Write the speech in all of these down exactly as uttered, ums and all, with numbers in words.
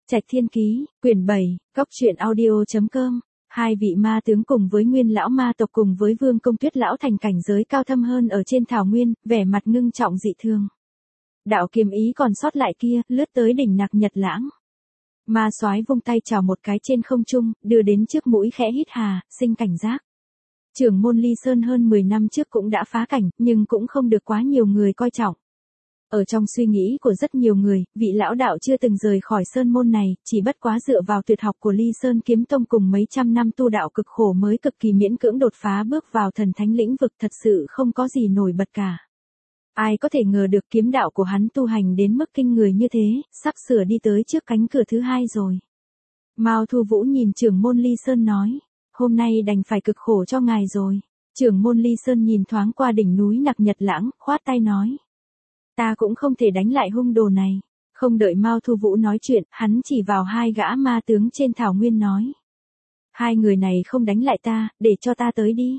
Trạch Thiên Ký, quyển bảy, Cóc truyện audio.com. Hai vị ma tướng cùng với nguyên lão ma tộc cùng với Vương Công Tuyết lão thành cảnh giới cao thâm hơn ở trên thảo nguyên, vẻ mặt ngưng trọng dị thường. Đạo kiếm ý còn sót lại kia, lướt tới đỉnh Nặc Nhật Lãng. Ma soái vung tay chào một cái trên không trung, đưa đến trước mũi khẽ hít hà, sinh cảnh giác. Trưởng môn Ly Sơn hơn mười năm trước cũng đã phá cảnh, nhưng cũng không được quá nhiều người coi trọng. Ở trong suy nghĩ của rất nhiều người, vị lão đạo chưa từng rời khỏi sơn môn này, chỉ bất quá dựa vào tuyệt học của Ly Sơn Kiếm Tông cùng mấy trăm năm tu đạo cực khổ mới cực kỳ miễn cưỡng đột phá bước vào thần thánh lĩnh vực, thật sự không có gì nổi bật cả. Ai có thể ngờ được kiếm đạo của hắn tu hành đến mức kinh người như thế, sắp sửa đi tới trước cánh cửa thứ hai rồi. Mao Thu Vũ nhìn trưởng môn Ly Sơn nói, hôm nay đành phải cực khổ cho ngài rồi. Trưởng môn Ly Sơn nhìn thoáng qua đỉnh núi Nặc Nhật Lãng, khoát tay nói. Ta cũng không thể đánh lại hung đồ này. Không đợi Mao Thu Vũ nói chuyện, hắn chỉ vào hai gã ma tướng trên thảo nguyên nói. Hai người này không đánh lại ta, để cho ta tới đi.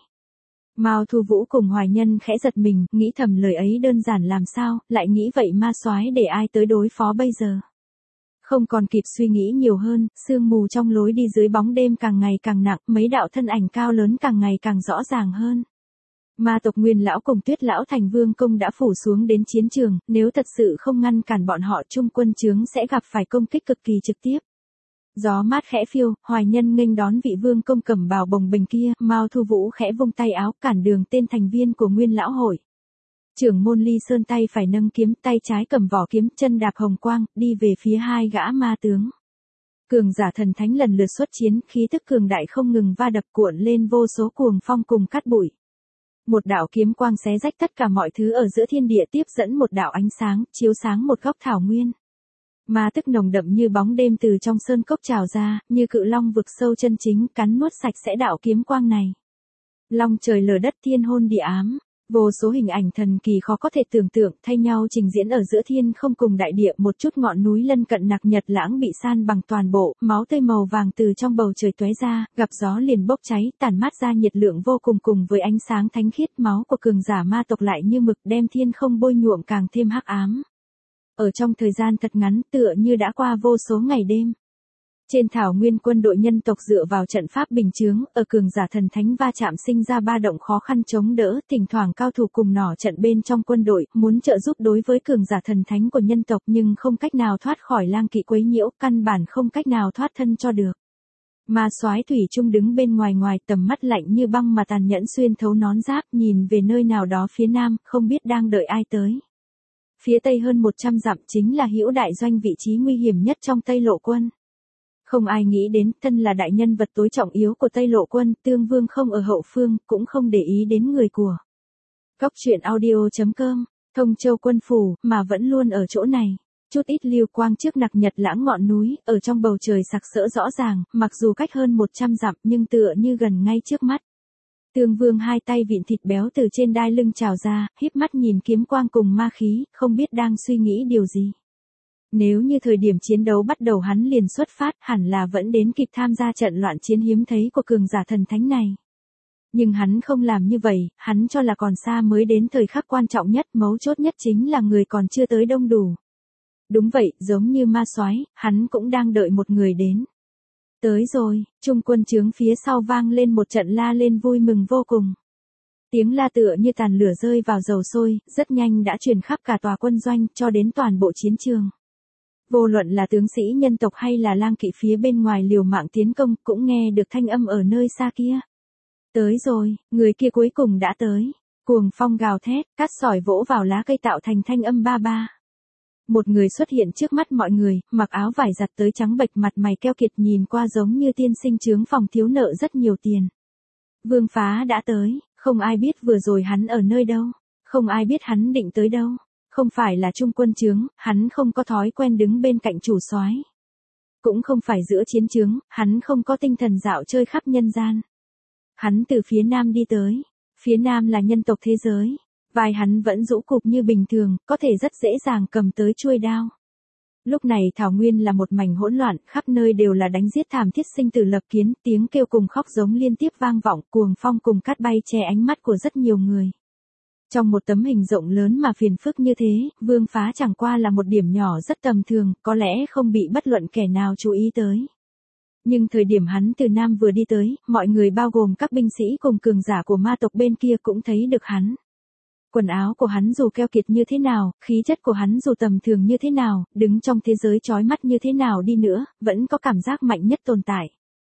Mao Thu Vũ cùng Hoài Nhân khẽ giật mình, nghĩ thầm lời ấy đơn giản làm sao, lại nghĩ vậy ma soái để ai tới đối phó bây giờ. Không còn kịp suy nghĩ nhiều hơn, sương mù trong lối đi dưới bóng đêm càng ngày càng nặng, mấy đạo thân ảnh cao lớn càng ngày càng rõ ràng hơn. Ma tộc Nguyên lão cùng Tuyết lão thành Vương Công đã phủ xuống đến chiến trường, nếu thật sự không ngăn cản bọn họ, Trung quân chướng sẽ gặp phải công kích cực kỳ trực tiếp. Gió mát khẽ phiêu, Hoài Nhân nghênh đón vị Vương Công cẩm bào bồng bềnh kia, Mao Thu Vũ khẽ vung tay áo cản đường tên thành viên của Nguyên lão hội. Trưởng môn Ly Sơn tay phải nâng kiếm, tay trái cầm vỏ kiếm, chân đạp hồng quang, đi về phía hai gã ma tướng. Cường giả thần thánh lần lượt xuất chiến, khí tức cường đại không ngừng va đập cuộn lên vô số cuồng phong cùng cát bụi. Một đạo kiếm quang xé rách tất cả mọi thứ ở giữa thiên địa, tiếp dẫn một đạo ánh sáng, chiếu sáng một góc thảo nguyên. Ma tức nồng đậm như bóng đêm từ trong sơn cốc trào ra, như cự long vực sâu chân chính, cắn nuốt sạch sẽ đạo kiếm quang này. Long trời lở đất, thiên hôn địa ám, vô số hình ảnh thần kỳ khó có thể tưởng tượng thay nhau trình diễn ở giữa thiên không cùng đại địa. Một chút ngọn núi lân cận Nặc Nhật Lãng bị san bằng toàn bộ, máu tươi màu vàng từ trong bầu trời tóe ra, gặp gió liền bốc cháy, tản mát ra nhiệt lượng vô cùng, cùng với ánh sáng thánh khiết. Máu của cường giả ma tộc lại như mực đem thiên không bôi nhuộm càng thêm hắc ám. Ở trong thời gian thật ngắn, tựa như đã qua vô số ngày đêm. Trên thảo nguyên, quân đội nhân tộc dựa vào trận pháp bình chướng, ở cường giả thần thánh va chạm sinh ra ba động khó khăn chống đỡ, thỉnh thoảng cao thủ cùng nỏ trận bên trong quân đội, muốn trợ giúp đối với cường giả thần thánh của nhân tộc, nhưng không cách nào thoát khỏi lang kỵ quấy nhiễu, căn bản không cách nào thoát thân cho được. Ma soái thủy chung đứng bên ngoài ngoài, tầm mắt lạnh như băng mà tàn nhẫn xuyên thấu nón giáp, nhìn về nơi nào đó phía nam, không biết đang đợi ai tới. Phía tây hơn một trăm dặm chính là Hữu Đại Doanh, vị trí nguy hiểm nhất trong Tây Lộ quân. Không ai nghĩ đến, thân là đại nhân vật tối trọng yếu của Tây Lộ quân, Tương Vương không ở hậu phương, cũng không để ý đến người của Cóc truyện audio.com, Thông Châu quân phủ, mà vẫn luôn ở chỗ này. Chút ít lưu quang trước Nặc Nhật Lãng ngọn núi, ở trong bầu trời sặc sỡ rõ ràng, mặc dù cách hơn một trăm dặm nhưng tựa như gần ngay trước mắt. Tương Vương hai tay vịn thịt béo từ trên đai lưng trào ra, híp mắt nhìn kiếm quang cùng ma khí, không biết đang suy nghĩ điều gì. Nếu như thời điểm chiến đấu bắt đầu hắn liền xuất phát, hẳn là vẫn đến kịp tham gia trận loạn chiến hiếm thấy của cường giả thần thánh này. Nhưng hắn không làm như vậy, hắn cho là còn xa mới đến thời khắc quan trọng nhất, mấu chốt nhất chính là người còn chưa tới đông đủ. Đúng vậy, giống như ma soái, hắn cũng đang đợi một người đến. Tới rồi, trung quân chướng phía sau vang lên một trận la lên vui mừng vô cùng. Tiếng la tựa như tàn lửa rơi vào dầu sôi, rất nhanh đã truyền khắp cả tòa quân doanh, cho đến toàn bộ chiến trường. Vô luận là tướng sĩ nhân tộc hay là lang kỵ phía bên ngoài liều mạng tiến công, cũng nghe được thanh âm ở nơi xa kia. Tới rồi, người kia cuối cùng đã tới. Cuồng phong gào thét, cát sỏi vỗ vào lá cây tạo thành thanh âm ba ba. Một người xuất hiện trước mắt mọi người, mặc áo vải giặt tới trắng bệch, mặt mày keo kiệt, nhìn qua giống như tiên sinh trướng phòng thiếu nợ rất nhiều tiền. Vương Phá đã tới, không ai biết vừa rồi hắn ở nơi đâu, không ai biết hắn định tới đâu. Không phải là trung quân chướng, hắn không có thói quen đứng bên cạnh chủ soái. Cũng không phải giữa chiến chướng, hắn không có tinh thần dạo chơi khắp nhân gian. Hắn từ phía nam đi tới, phía nam là nhân tộc thế giới. Vai hắn vẫn rũ cụp như bình thường, có thể rất dễ dàng cầm tới chuôi đao. Lúc này thảo nguyên là một mảnh hỗn loạn, khắp nơi đều là đánh giết thảm thiết, sinh tử lập kiến, tiếng kêu cùng khóc giống liên tiếp vang vọng, cuồng phong cùng cát bay che ánh mắt của rất nhiều người. Trong một tấm hình rộng lớn mà phiền phức như thế, Vương Phá chẳng qua là một điểm nhỏ rất tầm thường, có lẽ không bị bất luận kẻ nào chú ý tới. Nhưng thời điểm hắn từ Nam vừa đi tới, mọi người bao gồm các binh sĩ cùng cường giả của ma tộc bên kia cũng thấy được hắn. Quần áo của hắn dù keo kiệt như thế nào, khí chất của hắn dù tầm thường như thế nào, đứng trong thế giới chói mắt như thế nào đi nữa, vẫn có cảm giác mạnh nhất tồn tại.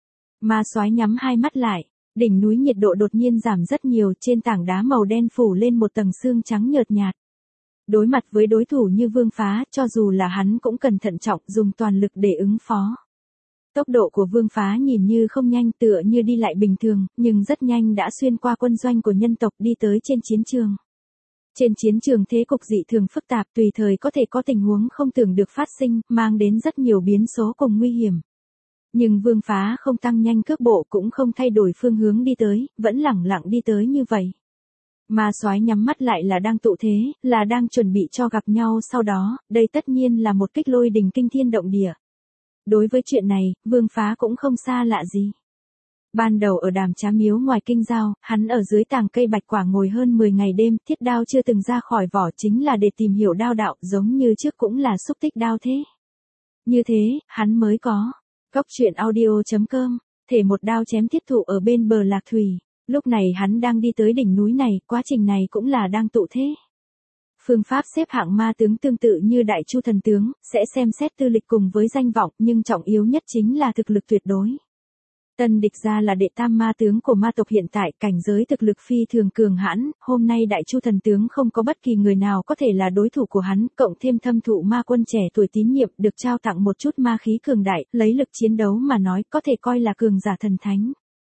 Ma soái nhắm hai mắt lại, đỉnh núi nhiệt độ đột nhiên giảm rất nhiều, trên tảng đá màu đen phủ lên một tầng sương trắng nhợt nhạt. Đối mặt với đối thủ như Vương Phá, cho dù là hắn cũng cần thận trọng dùng toàn lực để ứng phó. Tốc độ của Vương Phá nhìn như không nhanh, tựa như đi lại bình thường, nhưng rất nhanh đã xuyên qua quân doanh của nhân tộc đi tới trên chiến trường. Trên chiến trường thế cục dị thường phức tạp, tùy thời có thể có tình huống không tưởng được phát sinh, mang đến rất nhiều biến số cùng nguy hiểm. Nhưng Vương Phá không tăng nhanh cước bộ cũng không thay đổi phương hướng đi tới, vẫn lẳng lặng đi tới như vậy. Ma soái nhắm mắt lại là đang tụ thế, là đang chuẩn bị cho gặp nhau sau đó, đây tất nhiên là một kích lôi đình kinh thiên động địa. Đối với chuyện này, Vương Phá cũng không xa lạ gì. Ban đầu ở Đàm Trá Miếu ngoài kinh giao, hắn ở dưới tàng cây bạch quả ngồi hơn mười ngày đêm, thiết đao chưa từng ra khỏi vỏ chính là để tìm hiểu đao đạo, giống như trước cũng là xúc tích đao thế. Như thế, hắn mới có. Cốc truyện audio chấm com, thể một đao chém thiết thụ ở bên bờ lạc thủy. Lúc này hắn đang đi tới đỉnh núi này, quá trình này cũng là đang tụ thế. Phương pháp xếp hạng ma tướng tương tự như Đại Chu thần tướng, sẽ xem xét tư lịch cùng với danh vọng, nhưng trọng yếu nhất chính là thực lực tuyệt đối. Tân Địch Gia là đệ tam ma tướng của ma tộc hiện tại, cảnh giới thực lực phi thường cường hãn, hôm nay Đại Chu thần tướng không có bất kỳ người nào có thể là đối thủ của hắn, cộng thêm thâm thụ ma quân trẻ tuổi tín nhiệm, được trao tặng một chút ma khí cường đại, lấy lực chiến đấu mà nói, có thể coi là cường giả thần thánh.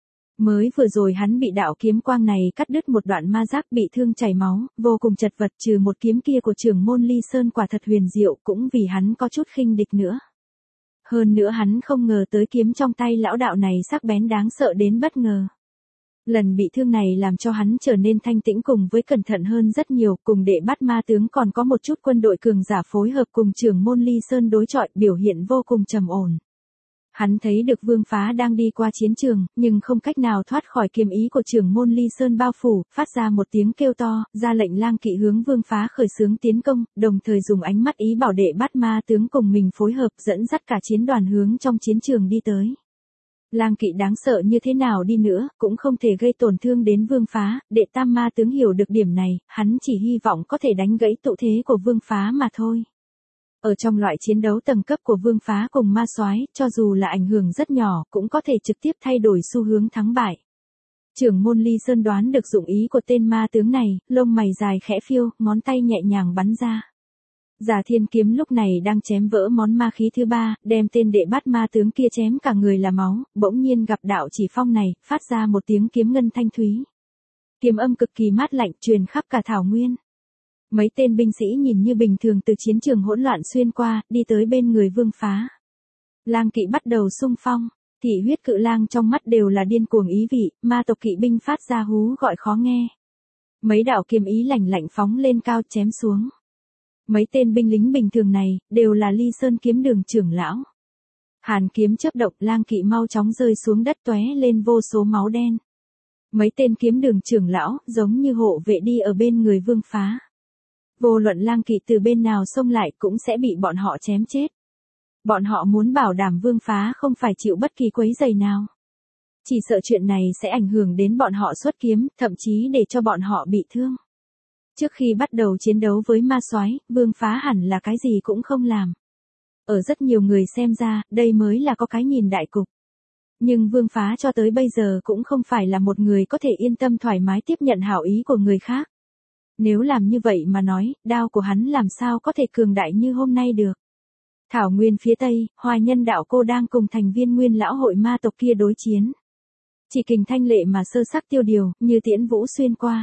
Mới vừa rồi hắn bị đạo kiếm quang này cắt đứt một đoạn ma giác, bị thương chảy máu, vô cùng chật vật, trừ một kiếm kia của trưởng môn Ly Sơn quả thật huyền diệu, cũng vì hắn có chút khinh địch nữa. Hơn nữa hắn không ngờ tới kiếm trong tay lão đạo này sắc bén đáng sợ đến bất ngờ. Lần bị thương này làm cho hắn trở nên thanh tĩnh cùng với cẩn thận hơn rất nhiều, cùng đệ bắt ma tướng còn có một chút quân đội cường giả phối hợp cùng trưởng môn Ly Sơn đối chọi, biểu hiện vô cùng trầm ổn. Hắn thấy được Vương Phá đang đi qua chiến trường, nhưng không cách nào thoát khỏi kiếm ý của trưởng môn Ly Sơn bao phủ, phát ra một tiếng kêu to, ra lệnh lang kỵ hướng Vương Phá khởi xướng tiến công, đồng thời dùng ánh mắt ý bảo đệ bắt ma tướng cùng mình phối hợp dẫn dắt cả chiến đoàn hướng trong chiến trường đi tới. Lang kỵ đáng sợ như thế nào đi nữa, cũng không thể gây tổn thương đến Vương Phá, đệ tam ma tướng hiểu được điểm này, hắn chỉ hy vọng có thể đánh gãy tụ thế của Vương Phá mà thôi. Ở trong loại chiến đấu tầng cấp của Vương Phá cùng ma soái, cho dù là ảnh hưởng rất nhỏ, cũng có thể trực tiếp thay đổi xu hướng thắng bại. Trưởng môn Ly Sơn đoán được dụng ý của tên ma tướng này, lông mày dài khẽ phiêu, ngón tay nhẹ nhàng bắn ra. Giả Thiên kiếm lúc này đang chém vỡ món ma khí thứ ba, đem tên đệ bắt ma tướng kia chém cả người là máu, bỗng nhiên gặp đạo chỉ phong này, phát ra một tiếng kiếm ngân thanh thúy. Kiếm âm cực kỳ mát lạnh truyền khắp cả thảo nguyên. Mấy tên binh sĩ nhìn như bình thường từ chiến trường hỗn loạn xuyên qua, đi tới bên người Vương Phá. Lang kỵ bắt đầu xung phong, thị huyết cự lang trong mắt đều là điên cuồng ý vị, ma tộc kỵ binh phát ra hú gọi khó nghe. Mấy đạo kiếm ý lạnh lạnh phóng lên cao chém xuống. Mấy tên binh lính bình thường này, đều là Ly Sơn kiếm đường trưởng lão. Hàn kiếm chớp động, lang kỵ mau chóng rơi xuống đất tóe lên vô số máu đen. Mấy tên kiếm đường trưởng lão, giống như hộ vệ đi ở bên người Vương Phá. Vô luận lang kỵ từ bên nào xông lại cũng sẽ bị bọn họ chém chết. Bọn họ muốn bảo đảm Vương Phá không phải chịu bất kỳ quấy rầy nào. Chỉ sợ chuyện này sẽ ảnh hưởng đến bọn họ xuất kiếm, thậm chí để cho bọn họ bị thương. Trước khi bắt đầu chiến đấu với ma soái, Vương Phá hẳn là cái gì cũng không làm. Ở rất nhiều người xem ra, đây mới là có cái nhìn đại cục. Nhưng Vương Phá cho tới bây giờ cũng không phải là một người có thể yên tâm thoải mái tiếp nhận hảo ý của người khác. Nếu làm như vậy mà nói, đao của hắn làm sao có thể cường đại như hôm nay được. Thảo nguyên phía tây, Hoài Nhân đạo cô đang cùng thành viên nguyên lão hội ma tộc kia đối chiến. Chỉ kình thanh lệ mà sơ sắc tiêu điều, như tiễn vũ xuyên qua.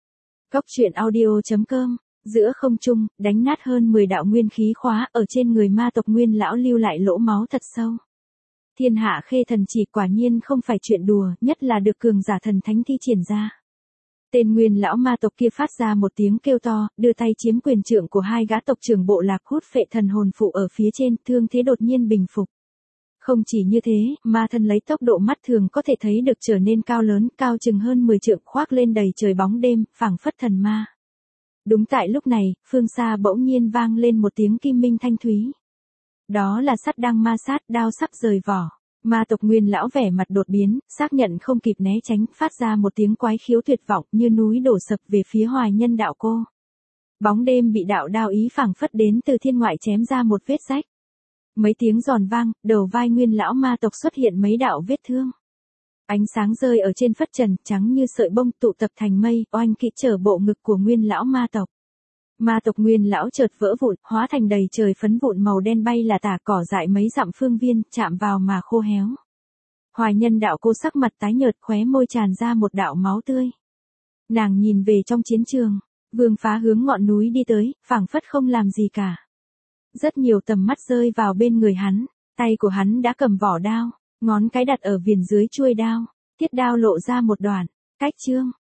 Cốc truyện audio chấm com, giữa không trung, đánh nát hơn mười đạo nguyên khí khóa ở trên người ma tộc nguyên lão lưu lại lỗ máu thật sâu. Thiên hạ khê thần chỉ quả nhiên không phải chuyện đùa, nhất là được cường giả thần thánh thi triển ra. Tên nguyên lão ma tộc kia phát ra một tiếng kêu to, đưa tay chiếm quyền trưởng của hai gã tộc trưởng bộ lạc hút phệ thần hồn phụ ở phía trên, thương thế đột nhiên bình phục. Không chỉ như thế, ma thân lấy tốc độ mắt thường có thể thấy được trở nên cao lớn, cao chừng hơn mười trượng, khoác lên đầy trời bóng đêm, phảng phất thần ma. Đúng tại lúc này, phương xa bỗng nhiên vang lên một tiếng kim minh thanh thúy. Đó là sắt đang ma sát, đao sắp rời vỏ. Ma tộc Nguyên lão vẻ mặt đột biến, xác nhận không kịp né tránh, phát ra một tiếng quái khiếu tuyệt vọng như núi đổ sập về phía Hoài Nhân đạo cô. Bóng đêm bị đạo đao ý phảng phất đến từ thiên ngoại chém ra một vết rách. Mấy tiếng giòn vang, đầu vai Nguyên lão ma tộc xuất hiện mấy đạo vết thương. Ánh sáng rơi ở trên phất trần, trắng như sợi bông tụ tập thành mây, oanh kỵ trở bộ ngực của Nguyên lão ma tộc. Ma tộc Nguyên lão chợt vỡ vụn, hóa thành đầy trời phấn vụn màu đen bay là tả, cỏ dại mấy dặm phương viên, chạm vào mà khô héo. Hoài Nhân đạo cô sắc mặt tái nhợt, khóe môi tràn ra một đạo máu tươi. Nàng nhìn về trong chiến trường, Vương Phá hướng ngọn núi đi tới, phảng phất không làm gì cả. Rất nhiều tầm mắt rơi vào bên người hắn, tay của hắn đã cầm vỏ đao, ngón cái đặt ở viền dưới chuôi đao, thiết đao lộ ra một đoạn, cách chương.